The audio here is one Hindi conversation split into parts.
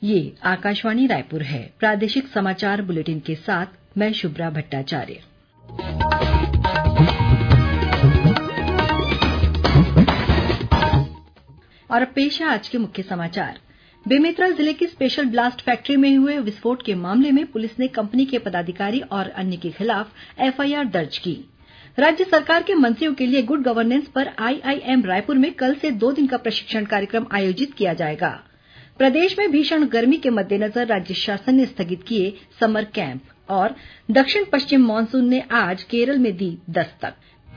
ये आकाशवाणी रायपुर है। प्रादेशिक समाचार बुलेटिन के साथ मैं शुभ्रा भट्टाचार्य। और अब पेश है आज के मुख्य समाचार। बेमेतरा जिले की स्पेशल ब्लास्ट फैक्ट्री में हुए विस्फोट के मामले में पुलिस ने कंपनी के पदाधिकारी और अन्य के खिलाफ एफआईआर दर्ज की। राज्य सरकार के मंत्रियों के लिए गुड गवर्नेंस पर आईआईएम रायपुर में कल से 2 दिन का प्रशिक्षण कार्यक्रम आयोजित किया जाएगा। प्रदेश में भीषण गर्मी के मद्देनजर राज्य शासन ने स्थगित किए समर कैंप और दक्षिण पश्चिम मानसून ने आज केरल में दी दस्तक।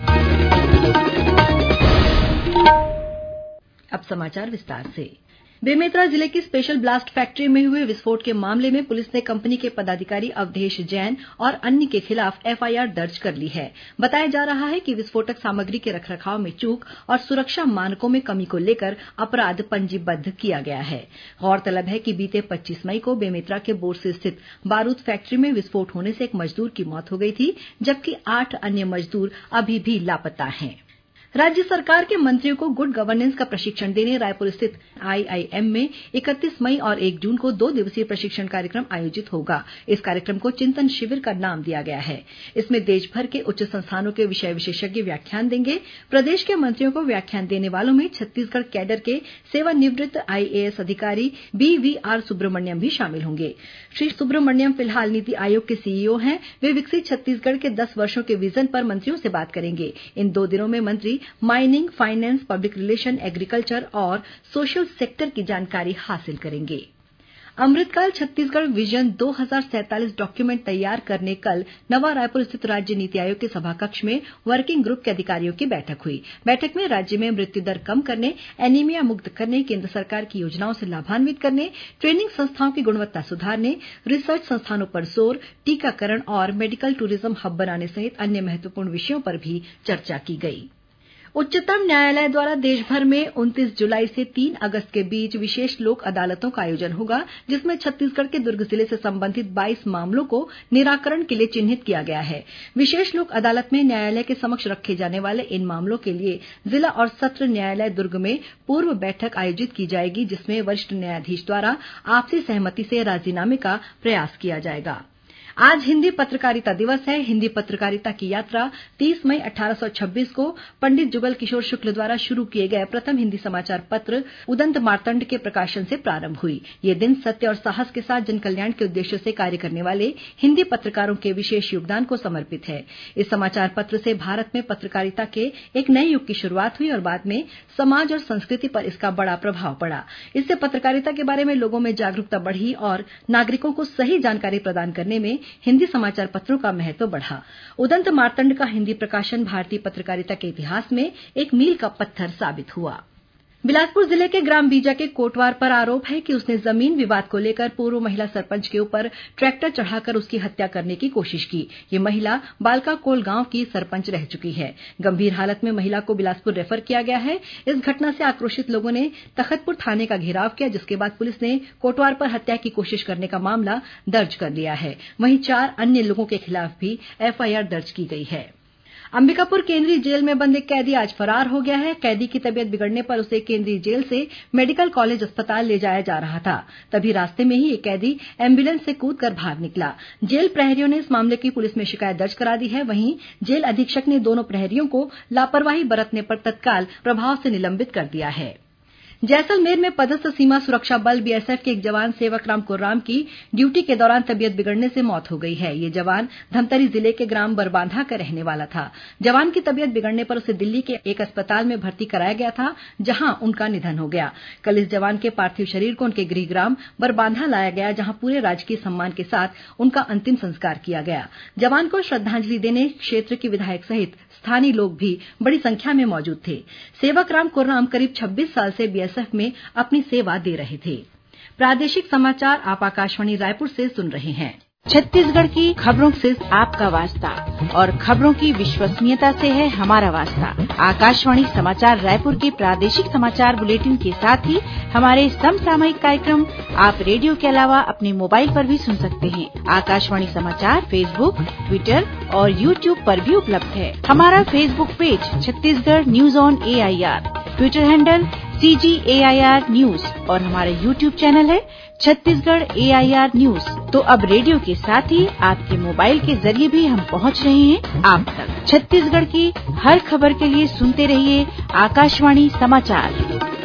अब समाचार विस्तार से। बेमेतरा जिले की स्पेशल ब्लास्ट फैक्ट्री में हुए विस्फोट के मामले में पुलिस ने कंपनी के पदाधिकारी अवधेश जैन और अन्य के खिलाफ एफआईआर दर्ज कर ली है। बताया जा रहा है कि विस्फोटक सामग्री के रखरखाव में चूक और सुरक्षा मानकों में कमी को लेकर अपराध पंजीबद्ध किया गया है। गौरतलब है कि बीते 25 मई को बेमेतरा के बोरसे स्थित बारूद फैक्ट्री में विस्फोट होने से एक मजदूर की मौत हो गई थी, जबकि 8 अन्य मजदूर अभी भी लापता हैं। राज्य सरकार के मंत्रियों को गुड गवर्नेंस का प्रशिक्षण देने रायपुर स्थित आईआईएम में 31 मई और 1 जून को 2 दिवसीय प्रशिक्षण कार्यक्रम आयोजित होगा। इस कार्यक्रम को चिंतन शिविर का नाम दिया गया है। इसमें देश भर के उच्च संस्थानों के विषय विशेषज्ञ व्याख्यान देंगे। प्रदेश के मंत्रियों को व्याख्यान देने वालों में छत्तीसगढ़ कैडर के सेवानिवृत्त आईएएस अधिकारी बीवीआर सुब्रमण्यम भी शामिल होंगे। श्री सुब्रमण्यम फिलहाल नीति आयोग के सीईओ हैं। वे विकसित छत्तीसगढ़ के 10 वर्षों के विजन पर मंत्रियों से बात करेंगे। इन 2 दिनों में मंत्री mining, finance, public relation, agriculture और सोशल सेक्टर की जानकारी हासिल करेंगे। अमृतकाल छत्तीसगढ़ विजन 2047 डॉक्यूमेंट तैयार करने कल नवा रायपुर स्थित राज्य नीति आयोग के सभाकक्ष में वर्किंग ग्रुप के अधिकारियों की बैठक हुई। बैठक में राज्य में मृत्यु दर कम करने, एनीमिया मुक्त करने, केंद्र सरकार की योजनाओं से लाभान्वित करने, ट्रेनिंग संस्थाओं की गुणवत्ता सुधारने, रिसर्च संस्थानों पर जोर, टीकाकरण और मेडिकल टूरिज्म हब बनाने सहित अन्य महत्वपूर्ण विषयों पर भी चर्चा की गई। उच्चतम न्यायालय द्वारा देशभर में 29 जुलाई से 3 अगस्त के बीच विशेष लोक अदालतों का आयोजन होगा, जिसमें छत्तीसगढ़ के दुर्ग जिले से संबंधित 22 मामलों को निराकरण के लिए चिन्हित किया गया है। विशेष लोक अदालत में न्यायालय के समक्ष रखे जाने वाले इन मामलों के लिए जिला और सत्र न्यायालय दुर्ग में पूर्व बैठक आयोजित की जाएगी, जिसमें वरिष्ठ न्यायाधीश द्वारा आपसी सहमति से राजीनामे का प्रयास किया जाएगा। आज हिंदी पत्रकारिता दिवस है। हिंदी पत्रकारिता की यात्रा 30 मई 1826 को पंडित जुगल किशोर शुक्ल द्वारा शुरू किए गए प्रथम हिंदी समाचार पत्र उदंत मार्तंड के प्रकाशन से प्रारंभ हुई। ये दिन सत्य और साहस के साथ जनकल्याण के उद्देश्य से कार्य करने वाले हिंदी पत्रकारों के विशेष योगदान को समर्पित है। इस समाचार पत्र से भारत में पत्रकारिता के एक नए युग की शुरुआत हुई और बाद में समाज और संस्कृति पर इसका बड़ा प्रभाव पड़ा। इससे पत्रकारिता के बारे में लोगों में जागरूकता बढ़ी और नागरिकों को सही जानकारी प्रदान करने में हिंदी समाचार पत्रों का महत्व बढ़ा। उदंत मार्तंड का हिंदी प्रकाशन भारतीय पत्रकारिता के इतिहास में एक मील का पत्थर साबित हुआ। बिलासपुर जिले के ग्राम बीजा के कोटवार पर आरोप है कि उसने जमीन विवाद को लेकर पूर्व महिला सरपंच के ऊपर ट्रैक्टर चढ़ाकर उसकी हत्या करने की कोशिश की। ये महिला बालकाकोल गांव की सरपंच रह चुकी है। गंभीर हालत में महिला को बिलासपुर रेफर किया गया है। इस घटना से आक्रोशित लोगों ने तखतपुर थाने का घेराव किया, जिसके बाद पुलिस ने कोटवार पर हत्या की कोशिश करने का मामला दर्ज कर लिया है। वहीं 4 अन्य लोगों के खिलाफ भी एफआईआर दर्ज की गई है। अंबिकापुर केंद्रीय जेल में बंद एक कैदी आज फरार हो गया है। कैदी की तबीयत बिगड़ने पर उसे केंद्रीय जेल से मेडिकल कॉलेज अस्पताल ले जाया जा रहा था। तभी रास्ते में ही ये कैदी एम्बुलेंस से कूदकर भाग निकला। जेल प्रहरियों ने इस मामले की पुलिस में शिकायत दर्ज करा दी है। वहीं जेल अधीक्षक ने दोनों प्रहरियों को लापरवाही बरतने पर तत्काल प्रभाव से निलंबित कर दिया है। जैसलमेर में पदस्थ सीमा सुरक्षा बल बीएसएफ के एक जवान सेवकराम कुर्राम की ड्यूटी के दौरान तबीयत बिगड़ने से मौत हो गई है। ये जवान धमतरी जिले के ग्राम बरबांधा का रहने वाला था। जवान की तबीयत बिगड़ने पर उसे दिल्ली के एक अस्पताल में भर्ती कराया गया था, जहां उनका निधन हो गया। कल इस जवान के पार्थिव शरीर को उनके गृहग्राम बरबांधा लाया गया, जहां पूरे राजकीय सम्मान के साथ उनका अंतिम संस्कार किया गया। जवान को श्रद्धांजलि देने क्षेत्र के विधायक सहित स्थानीय लोग भी बड़ी संख्या में मौजूद थे। सेवकराम कुर्राम करीब 26 साल से बीएसएफ में अपनी सेवा दे रहे थे। प्रादेशिक समाचार आप आकाशवाणी रायपुर से सुन रहे हैं। छत्तीसगढ़ की खबरों से आपका वास्ता और खबरों की विश्वसनीयता से है हमारा वास्ता। आकाशवाणी समाचार रायपुर के प्रादेशिक समाचार बुलेटिन के साथ ही हमारे समसामयिक कार्यक्रम आप रेडियो के अलावा अपने मोबाइल पर भी सुन सकते हैं। आकाशवाणी समाचार फेसबुक, ट्विटर और यूट्यूब पर भी उपलब्ध है। हमारा Facebook page Chhattisgarh news on AIR, Twitter handle CGAIR news और हमारा YouTube चैनल है छत्तीसगढ़ AIR न्यूज। तो अब रेडियो के साथ ही आपके मोबाइल के जरिए भी हम पहुंच रहे हैं आप तक। छत्तीसगढ़ की हर खबर के लिए सुनते रहिए आकाशवाणी समाचार।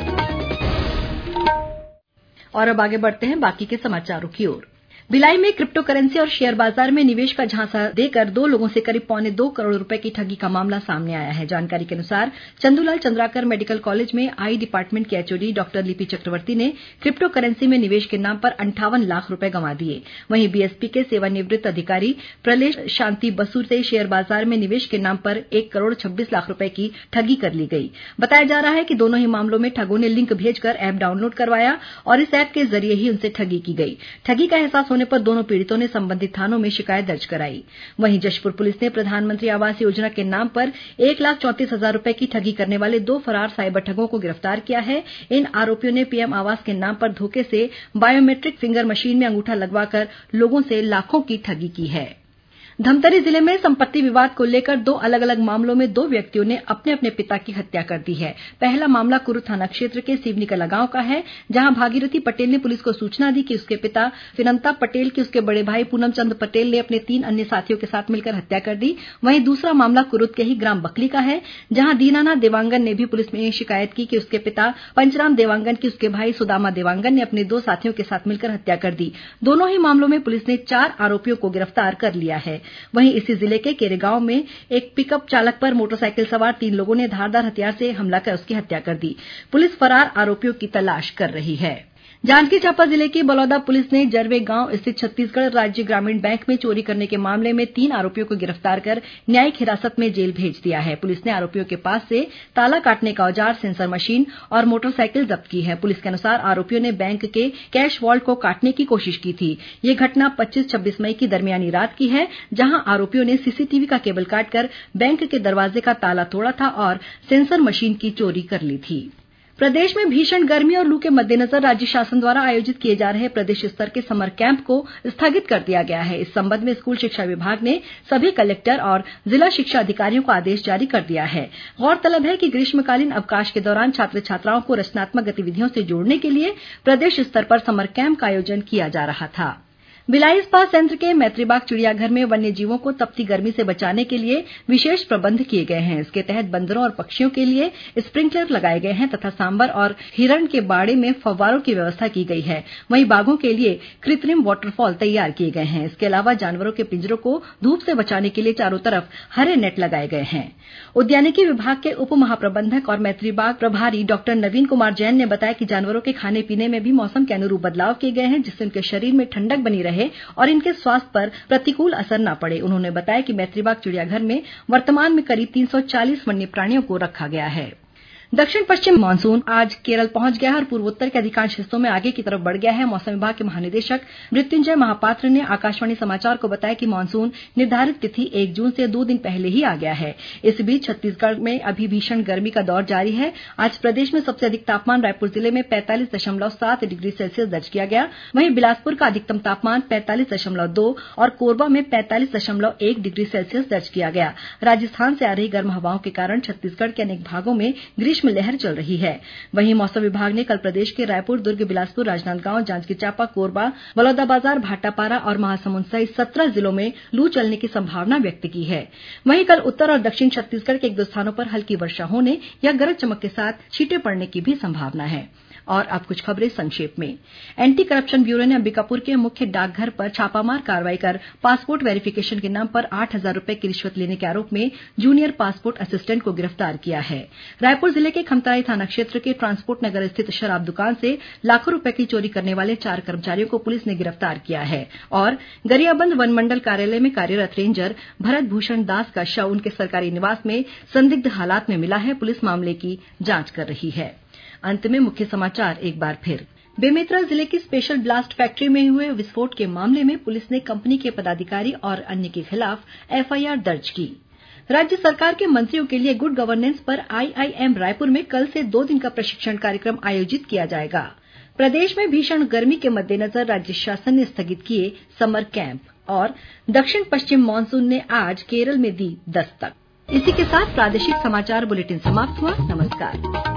और अब आगे बढ़ते हैं बाकी के समाचारों की ओर। भिलाई में क्रिप्टो करेंसी और शेयर बाजार में निवेश का झांसा देकर 2 लोगों से करीब 2.25 करोड़ रुपए की ठगी का मामला सामने आया है। जानकारी के अनुसार चंदूलाल चंद्राकर मेडिकल कॉलेज में आई डिपार्टमेंट के HOD डॉक्टर लिपि चक्रवर्ती ने क्रिप्टो करेंसी में निवेश के नाम पर 58 लाख रुपए गंवा दिए। वहीं BSP के सेवानिवृत्त अधिकारी प्रलेश शांति बसु से शेयर बाजार में निवेश के नाम पर 1 करोड़ 26 लाख रुपए की ठगी कर ली गई। बताया जा रहा है कि दोनों ही मामलों में ठगों ने लिंक भेजकर ऐप डाउनलोड करवाया और इस ऐप के जरिए ही उनसे ठगी की गई। ठगी का एहसास होने पर दोनों पीड़ितों ने संबंधित थानों में शिकायत दर्ज कराई। वहीं जशपुर पुलिस ने प्रधानमंत्री आवास योजना के नाम पर 1,34,000 रुपए की ठगी करने वाले 2 फरार साइबर ठगों को गिरफ्तार किया है। इन आरोपियों ने PM आवास के नाम पर धोखे से बायोमेट्रिक फिंगर मशीन में अंगूठा लगवाकर लोगों से लाखों की ठगी की है। धमतरी जिले में संपत्ति विवाद को लेकर 2 अलग अलग मामलों में 2 व्यक्तियों ने अपने अपने पिता की हत्या कर दी है। पहला मामला कुरू थाना क्षेत्र के सिवनी कला गांव का है, जहां भागीरथी पटेल ने पुलिस को सूचना दी कि उसके पिता फिनंता पटेल की उसके बड़े भाई पूनम चंद पटेल ने अपने 3 अन्य साथियों के साथ मिलकर हत्या कर दी। वहीं दूसरा मामला कुरुद के ही ग्राम बकली का है, जहां दीनानाथ देवांगन ने भी पुलिस में शिकायत की कि उसके पिता पंचराम देवांगन की उसके भाई सुदामा देवांगन ने अपने 2 साथियों के साथ मिलकर हत्या कर दी। दोनों ही मामलों में पुलिस ने 4 आरोपियों को गिरफ्तार कर लिया है। वहीं इसी जिले के केरेगांव में एक पिकअप चालक पर मोटरसाइकिल सवार 3 लोगों ने धारदार हथियार से हमला कर उसकी हत्या कर दी। पुलिस फरार आरोपियों की तलाश कर रही है। जांजगीर चांपा जिले की बलौदा पुलिस ने जरवे गांव स्थित छत्तीसगढ़ राज्य ग्रामीण बैंक में चोरी करने के मामले में 3 आरोपियों को गिरफ्तार कर न्यायिक हिरासत में जेल भेज दिया है। पुलिस ने आरोपियों के पास से ताला काटने का औजार, सेंसर मशीन और मोटरसाइकिल जब्त की है। पुलिस के अनुसार आरोपियों ने बैंक के कैश वॉल्ट को काटने की कोशिश की थी। यह घटना 25-26 मई की दरमियानी रात की है, जहां आरोपियों ने CCTV का केबल काटकर बैंक के दरवाजे का ताला तोड़ा था और सेंसर मशीन की चोरी कर ली थी। प्रदेश में भीषण गर्मी और लू के मद्देनजर राज्य शासन द्वारा आयोजित किए जा रहे प्रदेश स्तर के समर कैंप को स्थगित कर दिया गया है। इस संबंध में स्कूल शिक्षा विभाग ने सभी कलेक्टर और जिला शिक्षा अधिकारियों को आदेश जारी कर दिया है। गौरतलब है कि ग्रीष्मकालीन अवकाश के दौरान छात्र छात्राओं को रचनात्मक गतिविधियों से जोड़ने के लिए प्रदेश स्तर पर समर कैंप का आयोजन किया जा रहा था। भिलाई इस्पात संयंत्र के मैत्रीबाग चिड़ियाघर में वन्य जीवों को तपती गर्मी से बचाने के लिए विशेष प्रबंध किए गए हैं। इसके तहत बंदरों और पक्षियों के लिए स्प्रिंकलर लगाए गए हैं तथा सांबर और हिरण के बाड़े में फव्वारों की व्यवस्था की गई है। वहीं बाघों के लिए कृत्रिम वाटरफॉल तैयार किए गए हैं। इसके अलावा जानवरों के पिंजरों को धूप से बचाने के लिए चारों तरफ हरे नेट लगाए गए हैं। उद्यानिकी विभाग के उप महाप्रबंधक और मैत्रीबाग प्रभारी डॉक्टर नवीन कुमार जैन ने बताया कि जानवरों के खाने पीने में भी मौसम के अनुरूप बदलाव किए गए हैं, जिससे उनके शरीर में ठंडक बनी रहे और इनके स्वास्थ्य पर प्रतिकूल असर न पड़े। उन्होंने बताया कि मैत्रीबाग चिड़ियाघर में वर्तमान में करीब 340 वन्य प्राणियों को रखा गया है। दक्षिण पश्चिम मानसून आज केरल पहुंच गया है और पूर्वोत्तर के अधिकांश हिस्सों में आगे की तरफ बढ़ गया है। मौसम विभाग के महानिदेशक मृत्युंजय महापात्र ने आकाशवाणी समाचार को बताया कि मानसून निर्धारित तिथि 1 जून से 2 दिन पहले ही आ गया है। इस बीच छत्तीसगढ़ में अभी भीषण गर्मी का दौर जारी है। आज प्रदेश में सबसे अधिक तापमान रायपुर जिले में 45.7 डिग्री सेल्सियस दर्ज किया गया। वहीं बिलासपुर का अधिकतम तापमान 45.2 और कोरबा में 45.1 डिग्री सेल्सियस दर्ज किया गया। राजस्थान से आ रही गर्म हवाओं के कारण छत्तीसगढ़ के अनेक भागों में ग्रीष्म लहर चल रही है। वहीं मौसम विभाग ने कल प्रदेश के रायपुर, दुर्ग, बिलासपुर, राजनांदगांव, जांजगीर चांपा, कोरबा, बलौदाबाजार, भाटापारा और महासमुंद सहित 17 जिलों में लू चलने की संभावना व्यक्त की है। वहीं कल उत्तर और दक्षिण छत्तीसगढ़ के 1-2 स्थानों पर हल्की वर्षा होने या गरज चमक के साथ छींटे पड़ने की भी संभावना है। और अब कुछ खबरें संक्षेप में। एंटी करप्शन ब्यूरो ने अंबिकापुर के मुख्य डाकघर पर छापामार कार्रवाई कर पासपोर्ट वेरिफिकेशन के नाम पर 8,000 रुपए की रिश्वत लेने के आरोप में जूनियर पासपोर्ट असिस्टेंट को गिरफ्तार किया है। रायपुर जिले के खमतराई थाना क्षेत्र के ट्रांसपोर्ट नगर स्थित शराब दुकान से लाखों रुपए की चोरी करने वाले 4 कर्मचारियों को पुलिस ने गिरफ्तार किया है। और गरियाबंद वनमंडल कार्यालय में कार्यरत रेंजर भरत भूषण दास का शव उनके सरकारी निवास में संदिग्ध हालात में मिला है। पुलिस मामले की जांच कर रही है। अंत में मुख्य समाचार एक बार फिर। बेमेतरा जिले की स्पेशल ब्लास्ट फैक्ट्री में हुए विस्फोट के मामले में पुलिस ने कंपनी के पदाधिकारी और अन्य के खिलाफ FIR दर्ज की। राज्य सरकार के मंत्रियों के लिए गुड गवर्नेंस पर IIM रायपुर में कल से 2 दिन का प्रशिक्षण कार्यक्रम आयोजित किया जाएगा। प्रदेश में भीषण गर्मी के मद्देनजर राज्य शासन ने स्थगित किए समर कैंप। और दक्षिण पश्चिम मानसून ने आज केरल में दी दस्तक। इसी के साथ प्रादेशिक समाचार बुलेटिन समाप्त हुआ। नमस्कार।